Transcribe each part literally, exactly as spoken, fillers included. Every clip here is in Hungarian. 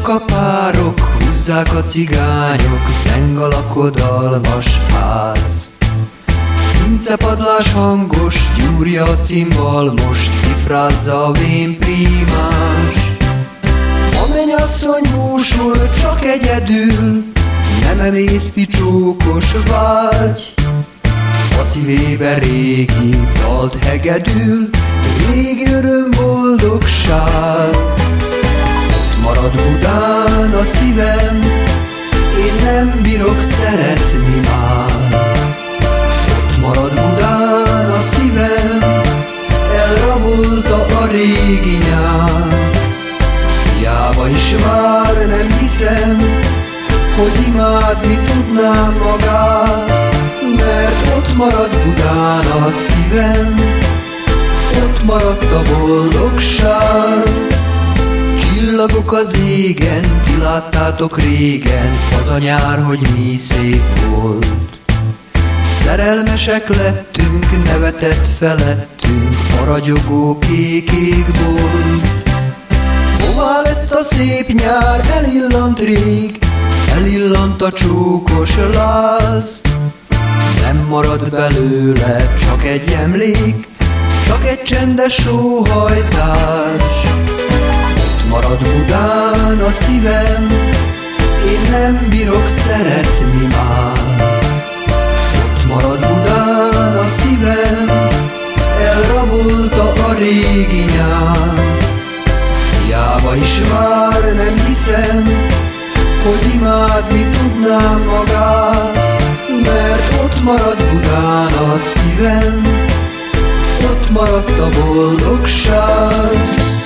Járnak a párok, húzzák a cigányok, zeng a lakodalmas ház. Pincepadlás hangos, gyúrja a cimbal, most cifrázza a vén prímás. A mennyasszony búsul, csak egyedül, nem emészti csókos vágy. A szívébe régi dalt hegedül, régi öröm boldogság. Ott marad Budán a szívem, én nem bírok szeretni már. Ott marad Budán a szívem, elrabolta a régi nyár. Hiába is vár, nem hiszem, hogy imádni tudnám magát, mert ott marad Budán a szívem, ott maradt a boldogság. Csillagok az égen, ti láttátok régen, az a nyár, hogy mi szép volt. Szerelmesek lettünk, nevetett felettünk, a ragyogó kék égból. Hová lett a szép nyár, elillant rég, elillant a csókos láz. Nem marad belőle, csak egy emlék, csak egy csendes sóhajtás. Ott marad Budán a szívem, én nem bírok szeretni már. Ott marad Budán a szívem, elrabolta a régi nyár. Hiába is vár, nem hiszem, hogy imádni tudnám magát, mert ott marad Budán a szívem, ott maradt a boldogság.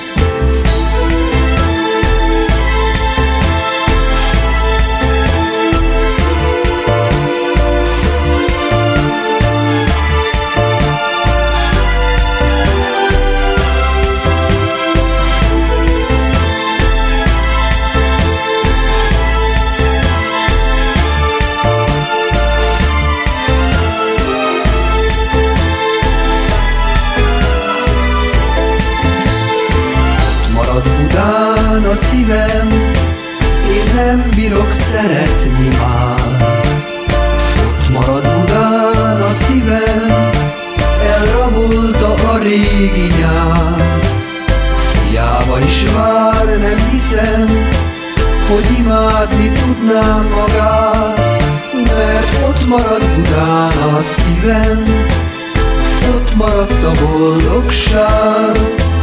Budán a szívem, én nem bírok szeretni már. Ott marad Budán a szívem, elrabolta a régi nyár. Hiába is vár, nem hiszem, hogy imádni tudnám magát, mert ott marad Budán a szívem, ott maradt a boldogság.